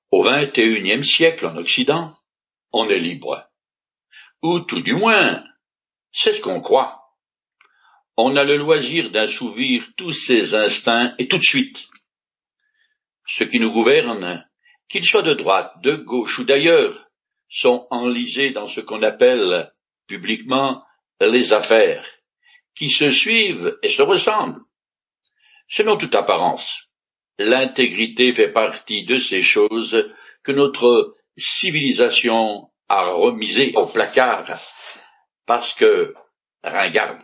Au XXIe siècle en Occident, on est libre. Ou tout du moins, c'est ce qu'on croit. On a le loisir d'assouvir tous ses instincts et tout de suite. Ceux qui nous gouvernent, qu'ils soient de droite, de gauche ou d'ailleurs, sont enlisés dans ce qu'on appelle publiquement les affaires, qui se suivent et se ressemblent. Selon toute apparence, l'intégrité fait partie de ces choses que notre civilisation a remisées au placard parce que ringardes.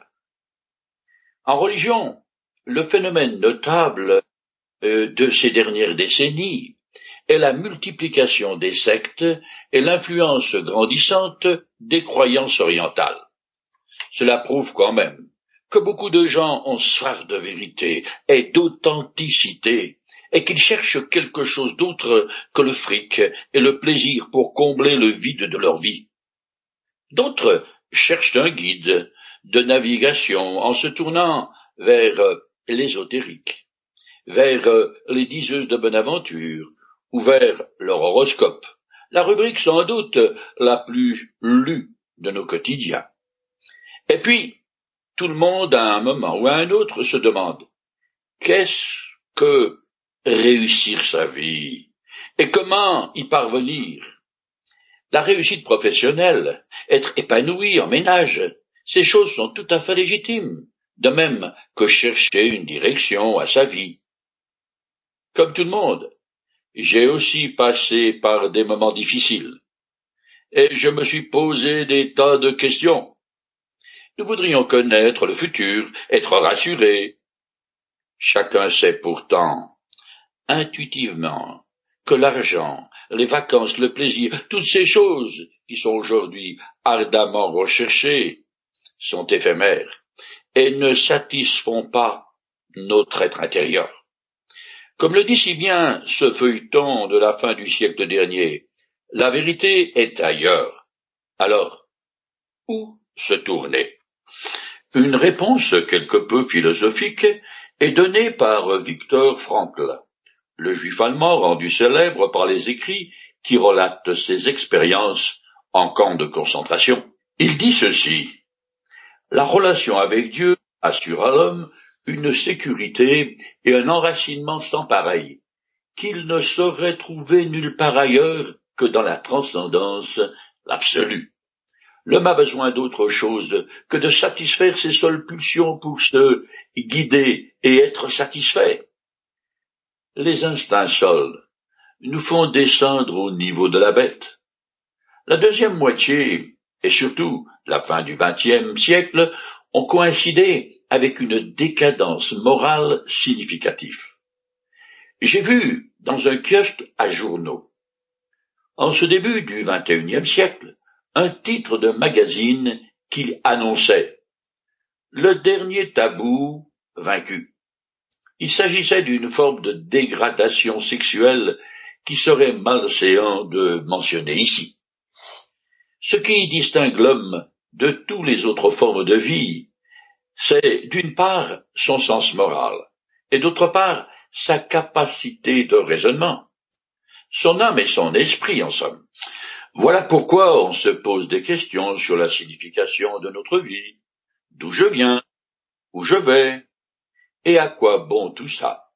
En religion, le phénomène notable de ces dernières décennies est la multiplication des sectes et l'influence grandissante des croyances orientales. Cela prouve quand même que beaucoup de gens ont soif de vérité et d'authenticité et qu'ils cherchent quelque chose d'autre que le fric et le plaisir pour combler le vide de leur vie. D'autres cherchent un guide de navigation en se tournant vers l'ésotérique, vers les diseuses de bonne aventure ou vers leur horoscope, la rubrique sans doute la plus lue de nos quotidiens. Et puis, tout le monde, à un moment ou à un autre, se demande qu'est-ce que réussir sa vie et comment y parvenir. La réussite professionnelle, être épanoui en ménage, ces choses sont tout à fait légitimes, de même que chercher une direction à sa vie. Comme tout le monde, j'ai aussi passé par des moments difficiles, et je me suis posé des tas de questions. Nous voudrions connaître le futur, être rassurés. Chacun sait pourtant, intuitivement, que l'argent, les vacances, le plaisir, toutes ces choses qui sont aujourd'hui ardemment recherchées, sont éphémères et ne satisfont pas notre être intérieur. Comme le dit si bien ce feuilleton de la fin du siècle dernier, la vérité est ailleurs. Alors, où se tourner? Une réponse quelque peu philosophique est donnée par Viktor Frankl, le juif allemand rendu célèbre par les écrits qui relatent ses expériences en camp de concentration. Il dit ceci: la relation avec Dieu assure à l'homme une sécurité et un enracinement sans pareil, qu'il ne saurait trouver nulle part ailleurs que dans la transcendance, l'absolu. L'homme a besoin d'autre chose que de satisfaire ses seules pulsions pour se guider et être satisfait. Les instincts seuls nous font descendre au niveau de la bête. La deuxième moitié, et surtout la fin du XXe siècle, ont coïncidé avec une décadence morale significative. J'ai vu dans un kiosque à journaux, en ce début du XXIe siècle, un titre de magazine qui annonçait « Le dernier tabou vaincu ». Il s'agissait d'une forme de dégradation sexuelle qui serait malséant de mentionner ici. Ce qui distingue l'homme de toutes les autres formes de vie, c'est d'une part son sens moral, et d'autre part sa capacité de raisonnement, son âme et son esprit en somme. Voilà pourquoi on se pose des questions sur la signification de notre vie, d'où je viens, où je vais, et à quoi bon tout ça.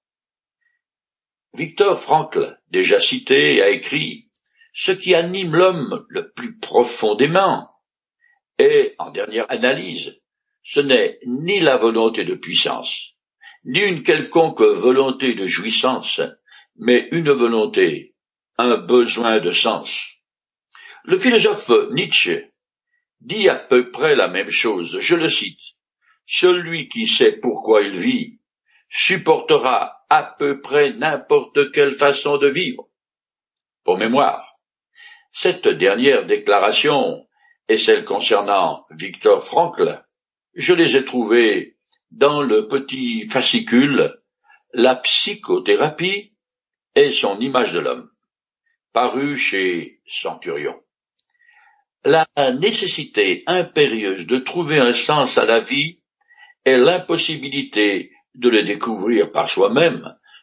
Viktor Frankl, déjà cité, a écrit « Ce qui anime l'homme le plus profondément est, en dernière analyse, ce n'est ni la volonté de puissance, ni une quelconque volonté de jouissance, mais une volonté, un besoin de sens. » Le philosophe Nietzsche dit à peu près la même chose, je le cite, « Celui qui sait pourquoi il vit supportera à peu près n'importe quelle façon de vivre. » Pour mémoire, cette dernière déclaration et celle concernant Viktor Frankl, je les ai trouvées dans le petit fascicule La psychothérapie et son image de l'homme, paru chez Centurion. La nécessité impérieuse de trouver un sens à la vie et l'impossibilité de le découvrir par soi-même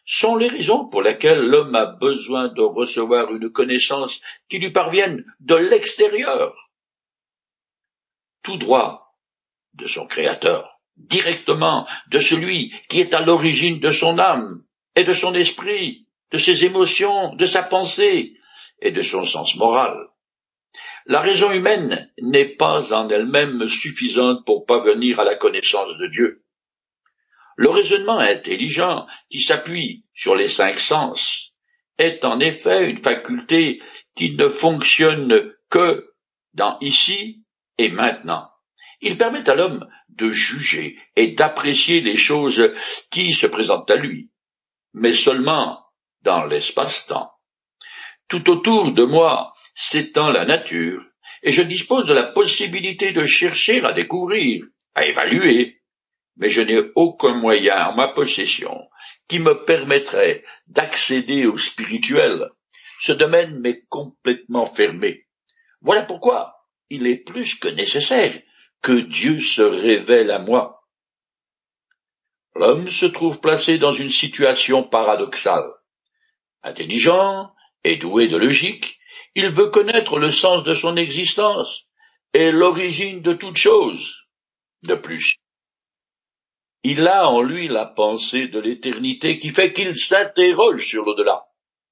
sont les raisons pour lesquelles l'homme a besoin de recevoir une connaissance qui lui parvienne de l'extérieur, tout droit de son Créateur, directement de celui qui est à l'origine de son âme et de son esprit, de ses émotions, de sa pensée et de son sens moral. La raison humaine n'est pas en elle-même suffisante pour parvenir à la connaissance de Dieu. Le raisonnement intelligent, qui s'appuie sur les 5 sens, est en effet une faculté qui ne fonctionne que dans ici et maintenant. Il permet à l'homme de juger et d'apprécier les choses qui se présentent à lui, mais seulement dans l'espace-temps. Tout autour de moi s'étend la nature, et je dispose de la possibilité de chercher à découvrir, à évaluer, mais je n'ai aucun moyen en ma possession qui me permettrait d'accéder au spirituel. Ce domaine m'est complètement fermé. Voilà pourquoi il est plus que nécessaire que Dieu se révèle à moi. L'homme se trouve placé dans une situation paradoxale. Intelligent et doué de logique, il veut connaître le sens de son existence et l'origine de toute chose. De plus, il a en lui la pensée de l'éternité qui fait qu'il s'interroge sur l'au-delà.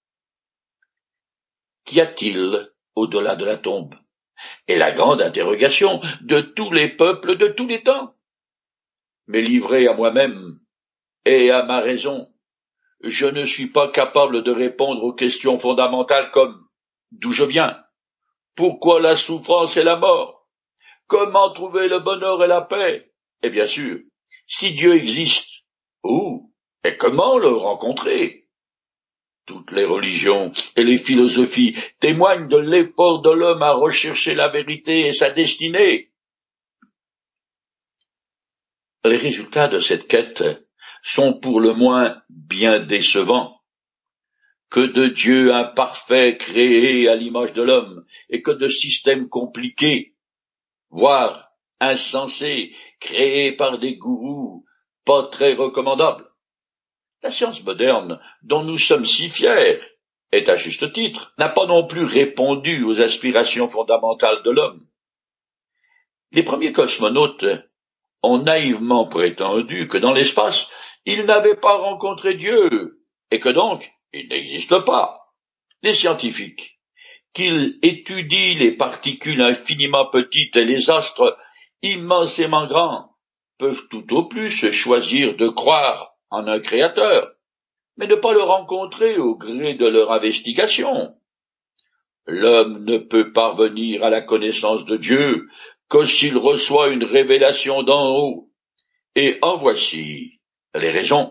Qu'y a-t-il au-delà de la tombe? Et la grande interrogation de tous les peuples de tous les temps. Mais livré à moi-même et à ma raison, je ne suis pas capable de répondre aux questions fondamentales comme d'où je viens, pourquoi la souffrance et la mort, comment trouver le bonheur et la paix, et bien sûr, si Dieu existe, où et comment le rencontrer. Toutes les religions et les philosophies témoignent de l'effort de l'homme à rechercher la vérité et sa destinée. Les résultats de cette quête sont pour le moins bien décevants. Que de dieux imparfaits créés à l'image de l'homme, et que de systèmes compliqués, voire insensés, créés par des gourous pas très recommandables. La science moderne, dont nous sommes si fiers, et à juste titre, n'a pas non plus répondu aux aspirations fondamentales de l'homme. Les premiers cosmonautes ont naïvement prétendu que dans l'espace, ils n'avaient pas rencontré Dieu, et que donc, il n'existe pas. Les scientifiques, qu'ils étudient les particules infiniment petites et les astres immensément grands, peuvent tout au plus choisir de croire en un créateur, mais ne pas le rencontrer au gré de leur investigation. L'homme ne peut parvenir à la connaissance de Dieu que s'il reçoit une révélation d'en haut, et en voici les raisons.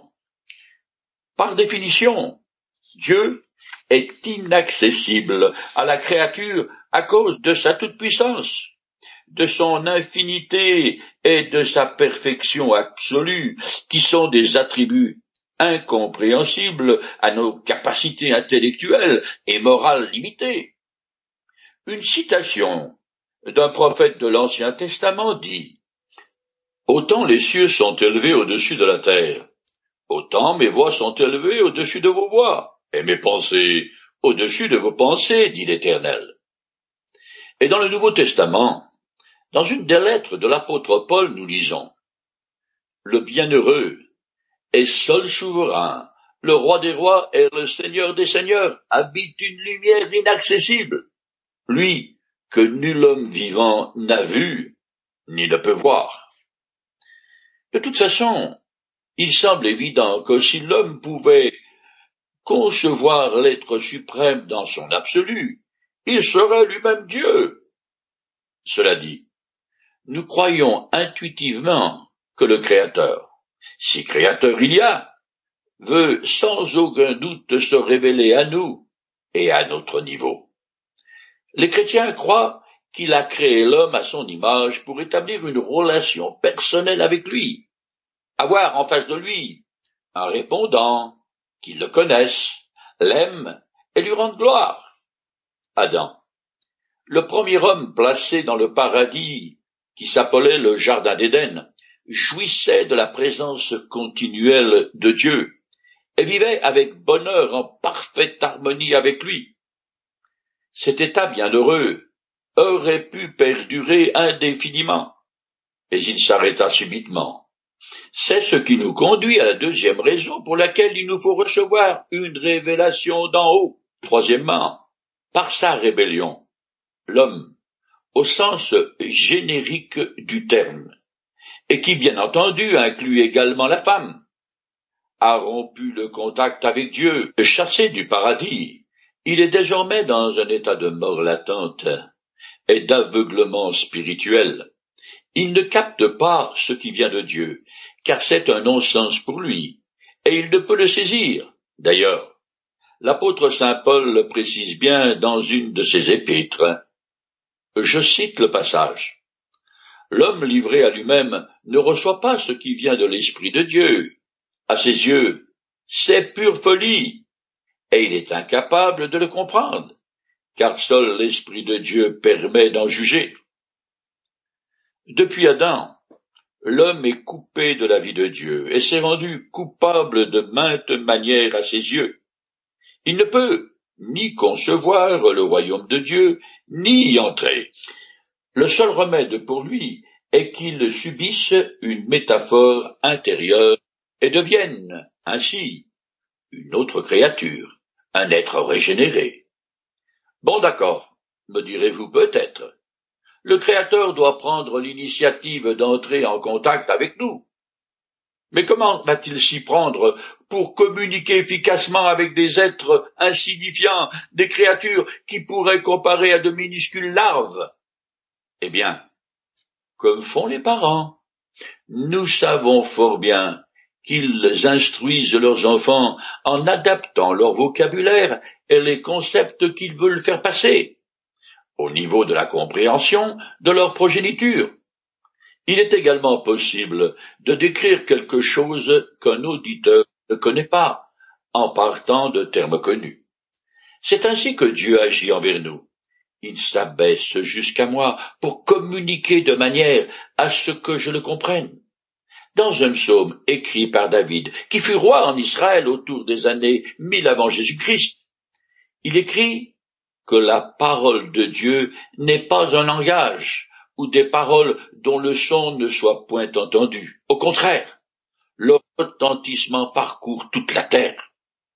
Par définition, Dieu est inaccessible à la créature à cause de sa toute-puissance, de son infinité et de sa perfection absolue, qui sont des attributs incompréhensibles à nos capacités intellectuelles et morales limitées. Une citation d'un prophète de l'Ancien Testament dit « Autant les cieux sont élevés au-dessus de la terre, autant mes voix sont élevées au-dessus de vos voix, et mes pensées au-dessus de vos pensées, dit l'Éternel. » Et dans le Nouveau Testament, dans une des lettres de l'apôtre Paul, nous lisons « Le bienheureux est seul souverain, le roi des rois et le seigneur des seigneurs habite une lumière inaccessible, lui que nul homme vivant n'a vu, ni ne peut voir. » De toute façon, il semble évident que si l'homme pouvait concevoir l'être suprême dans son absolu, il serait lui-même Dieu. Cela dit, nous croyons intuitivement que le Créateur, si Créateur il y a, veut sans aucun doute se révéler à nous et à notre niveau. Les chrétiens croient qu'il a créé l'homme à son image pour établir une relation personnelle avec lui, avoir en face de lui un répondant qui le connaisse, l'aime et lui rende gloire. Adam, le premier homme placé dans le paradis qui s'appelait le Jardin d'Éden, jouissait de la présence continuelle de Dieu, et vivait avec bonheur en parfaite harmonie avec lui. Cet état bienheureux aurait pu perdurer indéfiniment, mais il s'arrêta subitement. C'est ce qui nous conduit à la deuxième raison pour laquelle il nous faut recevoir une révélation d'en haut. Troisièmement, par sa rébellion, l'homme, au sens générique du terme, et qui bien entendu inclut également la femme, a rompu le contact avec Dieu, chassé du paradis. Il est désormais dans un état de mort latente et d'aveuglement spirituel. Il ne capte pas ce qui vient de Dieu, car c'est un non-sens pour lui, et il ne peut le saisir. D'ailleurs, l'apôtre saint Paul le précise bien dans une de ses épîtres. Je cite le passage. L'homme livré à lui-même ne reçoit pas ce qui vient de l'Esprit de Dieu. À ses yeux, c'est pure folie, et il est incapable de le comprendre, car seul l'Esprit de Dieu permet d'en juger. Depuis Adam, l'homme est coupé de la vie de Dieu et s'est rendu coupable de maintes manières à ses yeux. Il ne peut ni concevoir le royaume de Dieu, ni y entrer. Le seul remède pour lui est qu'il subisse une métaphore intérieure et devienne ainsi une autre créature, un être régénéré. Bon d'accord, me direz-vous peut-être. Le Créateur doit prendre l'initiative d'entrer en contact avec nous. Mais comment va-t-il s'y prendre pour communiquer efficacement avec des êtres insignifiants, des créatures qui pourraient comparer à de minuscules larves? Eh bien, comme font les parents, nous savons fort bien qu'ils instruisent leurs enfants en adaptant leur vocabulaire et les concepts qu'ils veulent faire passer au niveau de la compréhension de leur progéniture. Il est également possible de décrire quelque chose qu'un auditeur ne connaît pas, en partant de termes connus. C'est ainsi que Dieu agit envers nous. Il s'abaisse jusqu'à moi pour communiquer de manière à ce que je le comprenne. Dans un psaume écrit par David, qui fut roi en Israël autour des années 1000 avant Jésus-Christ, il écrit que la parole de Dieu n'est pas un langage, ou des paroles dont le son ne soit point entendu. Au contraire, leur retentissement parcourt toute la terre.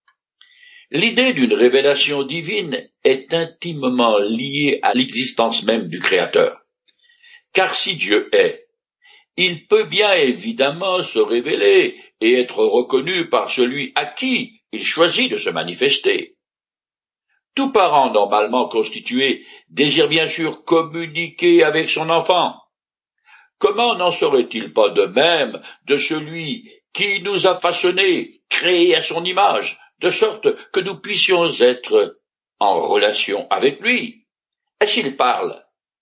L'idée d'une révélation divine est intimement liée à l'existence même du Créateur. Car si Dieu est, il peut bien évidemment se révéler et être reconnu par celui à qui il choisit de se manifester. Tout parent normalement constitué désire bien sûr communiquer avec son enfant. Comment n'en serait-il pas de même de celui qui nous a façonnés, créés à son image, de sorte que nous puissions être en relation avec lui? Et s'il parle,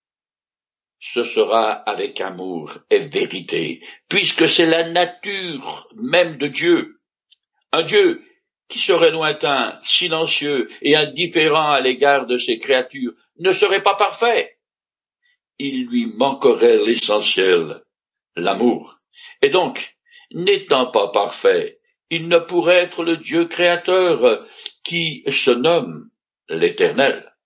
ce sera avec amour et vérité, puisque c'est la nature même de Dieu. Un Dieu qui serait lointain, silencieux et indifférent à l'égard de ses créatures ne serait pas parfait. Il lui manquerait l'essentiel, l'amour. Et donc, n'étant pas parfait, il ne pourrait être le Dieu créateur qui se nomme l'Éternel.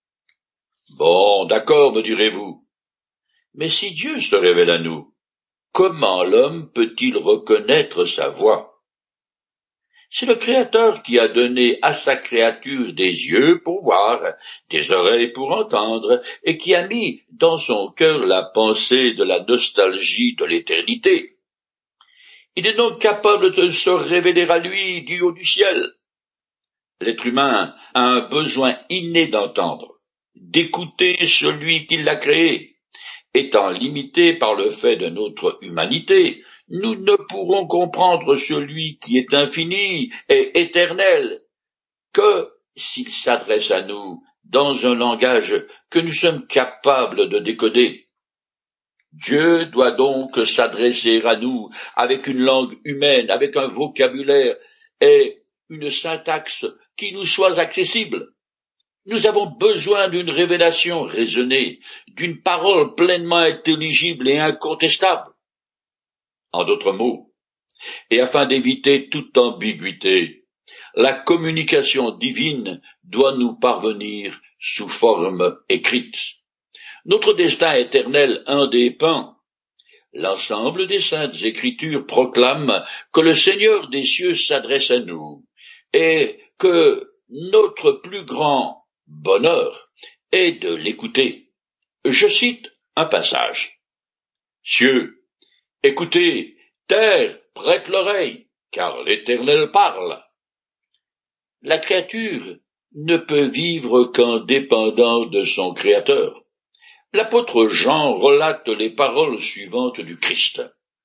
Bon, d'accord, me direz-vous. Mais si Dieu se révèle à nous, comment l'homme peut-il reconnaître sa voix? C'est le Créateur qui a donné à sa créature des yeux pour voir, des oreilles pour entendre, et qui a mis dans son cœur la pensée de la nostalgie de l'éternité. Il est donc capable de se révéler à lui du haut du ciel. L'être humain a un besoin inné d'entendre, d'écouter celui qui l'a créé. Étant limité par le fait de notre humanité, nous ne pourrons comprendre celui qui est infini et éternel que s'il s'adresse à nous dans un langage que nous sommes capables de décoder. Dieu doit donc s'adresser à nous avec une langue humaine, avec un vocabulaire et une syntaxe qui nous soit accessible. Nous avons besoin d'une révélation raisonnée, d'une parole pleinement intelligible et incontestable. En d'autres mots, et afin d'éviter toute ambiguïté, La communication divine doit nous parvenir sous forme écrite. Notre destin éternel en dépend. L'ensemble des saintes écritures proclame que le Seigneur des cieux s'adresse à nous et que notre plus grand bonheur est de l'écouter. Je cite un passage. Cieux, écoutez, terre, prête l'oreille, car l'Éternel parle. La créature ne peut vivre qu'en dépendant de son Créateur. L'apôtre Jean relate les paroles suivantes du Christ.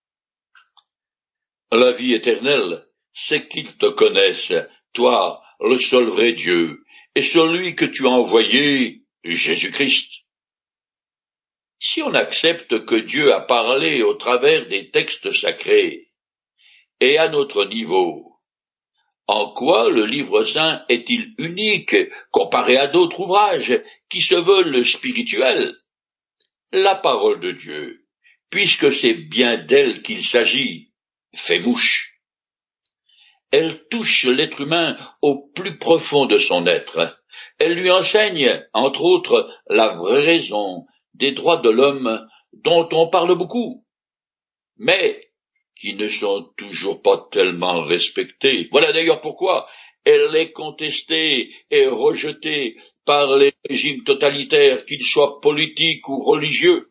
La vie éternelle, c'est qu'ils te connaissent, toi, le seul vrai Dieu, et celui que tu as envoyé, Jésus-Christ. Si on accepte que Dieu a parlé au travers des textes sacrés, et à notre niveau, en quoi le livre saint est-il unique comparé à d'autres ouvrages qui se veulent spirituels? La parole de Dieu, puisque c'est bien d'elle qu'il s'agit, fait mouche. Elle touche l'être humain au plus profond de son être. Elle lui enseigne, entre autres, la vraie raison des droits de l'homme dont on parle beaucoup, mais qui ne sont toujours pas tellement respectés. Voilà d'ailleurs pourquoi elle est contestée et rejetée par les régimes totalitaires, qu'ils soient politiques ou religieux.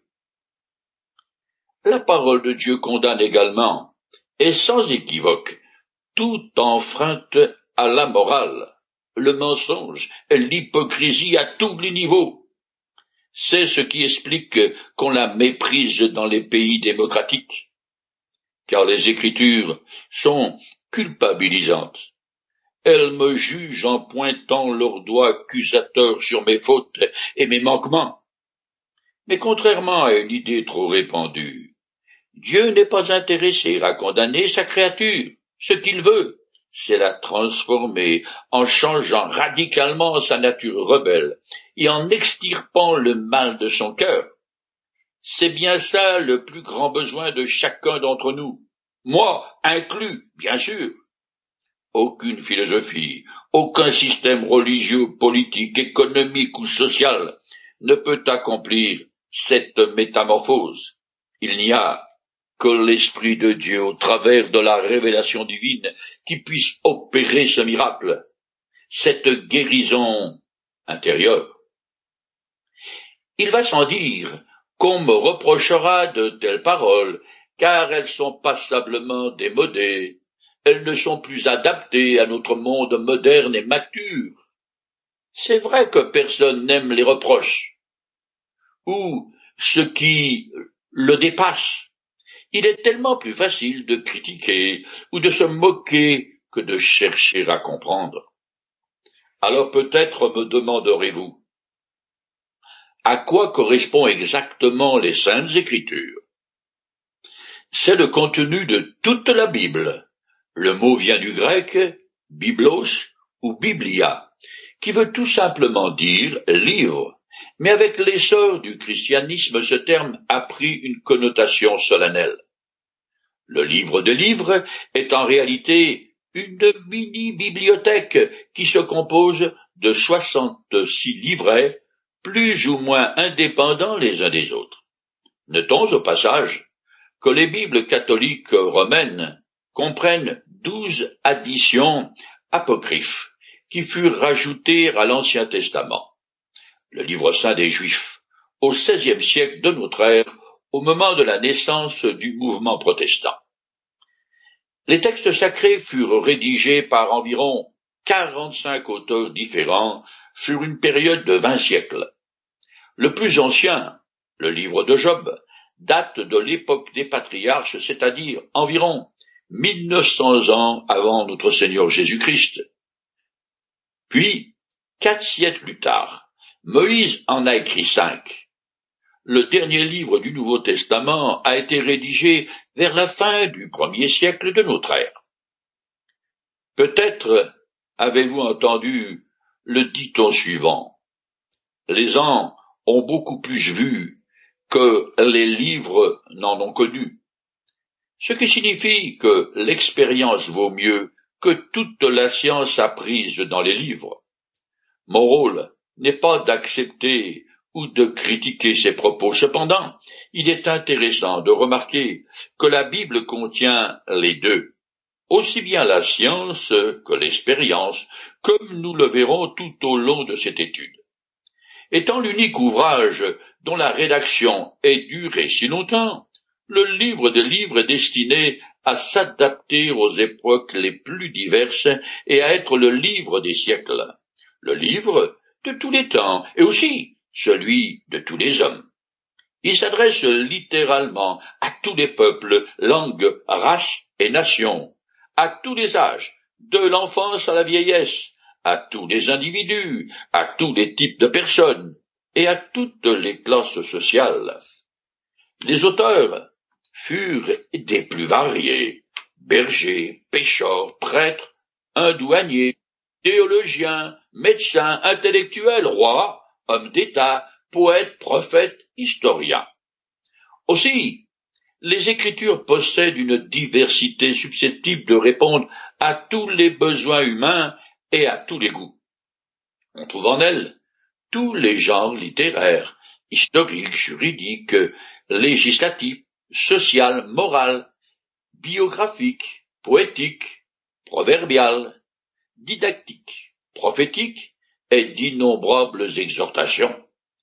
La parole de Dieu condamne également, et sans équivoque, toute enfreinte à la morale, le mensonge, l'hypocrisie à tous les niveaux. C'est ce qui explique qu'on la méprise dans les pays démocratiques, car les Écritures sont culpabilisantes. Elles me jugent en pointant leurs doigts accusateurs sur mes fautes et mes manquements. Mais contrairement à une idée trop répandue, Dieu n'est pas intéressé à condamner sa créature. Ce qu'il veut, c'est la transformer en changeant radicalement sa nature rebelle et en extirpant le mal de son cœur. C'est bien ça le plus grand besoin de chacun d'entre nous, moi inclus, bien sûr. Aucune philosophie, aucun système religieux, politique, économique ou social ne peut accomplir cette métamorphose. Il n'y a que l'Esprit de Dieu, au travers de la révélation divine, qui puisse opérer ce miracle, cette guérison intérieure. Il va sans dire qu'on me reprochera de telles paroles, car elles sont passablement démodées. Elles ne sont plus adaptées à notre monde moderne et mature. C'est vrai que personne n'aime les reproches, ou ce qui le dépasse. Il est tellement plus facile de critiquer ou de se moquer que de chercher à comprendre. Alors peut-être me demanderez-vous, à quoi correspondent exactement les Saintes Écritures? C'est le contenu de toute la Bible. Le mot vient du grec biblos ou biblia, qui veut tout simplement dire livre, mais avec l'essor du christianisme, ce terme a pris une connotation solennelle. Le livre des livres est en réalité une mini-bibliothèque qui se compose de 66 livrets, plus ou moins indépendants les uns des autres. Notons au passage que les Bibles catholiques romaines comprennent 12 additions apocryphes qui furent rajoutées à l'Ancien Testament, le livre saint des Juifs, au XVIe siècle de notre ère, au moment de la naissance du mouvement protestant. Les textes sacrés furent rédigés par environ 45 auteurs différents sur une période de 20 siècles. Le plus ancien, le livre de Job, date de l'époque des patriarches, c'est-à-dire environ 1900 ans avant notre Seigneur Jésus-Christ. Puis, 4 siècles plus tard, Moïse en a écrit 5. Le dernier livre du Nouveau Testament a été rédigé vers la fin du 1er siècle de notre ère. Peut-être avez-vous entendu le dicton suivant. Les ans ont beaucoup plus vu que les livres n'en ont connu. Ce qui signifie que l'expérience vaut mieux que toute la science apprise dans les livres. Mon rôle n'est pas d'accepter ou de critiquer ces propos. Cependant, il est intéressant de remarquer que la Bible contient les deux, aussi bien la science que l'expérience, comme nous le verrons tout au long de cette étude. Étant l'unique ouvrage dont la rédaction ait duré si longtemps, le livre des livres est destiné à s'adapter aux époques les plus diverses et à être le livre des siècles, le livre de tous les temps et aussi celui de tous les hommes. Il s'adresse littéralement à tous les peuples, langues, races et nations, à tous les âges, de l'enfance à la vieillesse, à tous les individus, à tous les types de personnes et à toutes les classes sociales. Les auteurs furent des plus variés, bergers, pêcheurs, prêtres, un douanier, théologiens, médecins, intellectuels, rois, hommes d'État, poètes, prophètes, historiens. Aussi, les Écritures possèdent une diversité susceptible de répondre à tous les besoins humains et à tous les goûts. On trouve en elles tous les genres littéraires, historiques, juridiques, législatifs, social, moral, biographique, poétique, proverbial, didactique, prophétique et d'innombrables exhortations.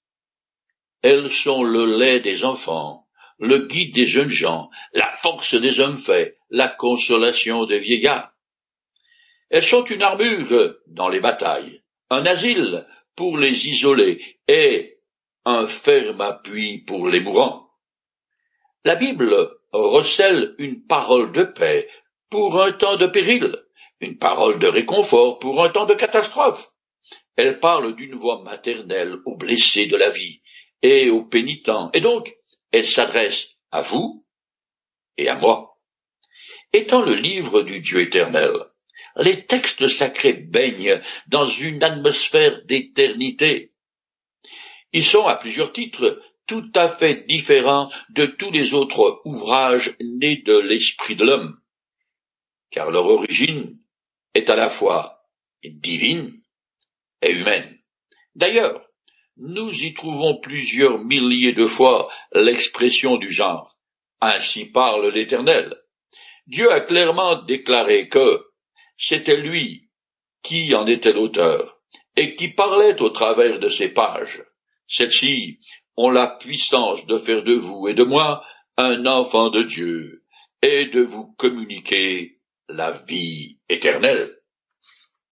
Elles sont le lait des enfants, le guide des jeunes gens, la force des hommes faits, la consolation des vieillards. Elles sont une armure dans les batailles, un asile pour les isolés et un ferme appui pour les mourants. La Bible recèle une parole de paix pour un temps de péril, une parole de réconfort pour un temps de catastrophe. Elle parle d'une voix maternelle aux blessés de la vie et aux pénitents, et donc elle s'adresse à vous et à moi. Étant le livre du Dieu éternel, les textes sacrés baignent dans une atmosphère d'éternité. Ils sont, à plusieurs titres, tout à fait différents de tous les autres ouvrages nés de l'esprit de l'homme, car leur origine est à la fois divine et humaine. D'ailleurs, nous y trouvons plusieurs milliers de fois l'expression du genre « Ainsi parle l'Éternel ». Dieu a clairement déclaré que c'était lui qui en était l'auteur et qui parlait au travers de ces pages. Celles-ci ont la puissance de faire de vous et de moi un enfant de Dieu et de vous communiquer la vie éternelle.